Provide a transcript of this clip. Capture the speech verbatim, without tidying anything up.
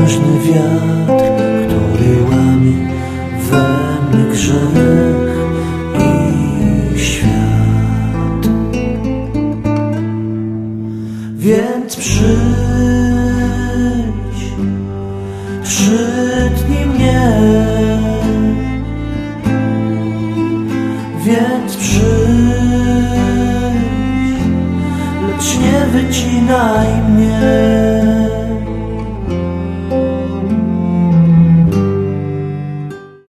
potężny wiatr, który łamie we mnie grzech i świat. Więc przyjdź, przytnij mnie, więc przyjdź, lecz nie wycinaj mnie.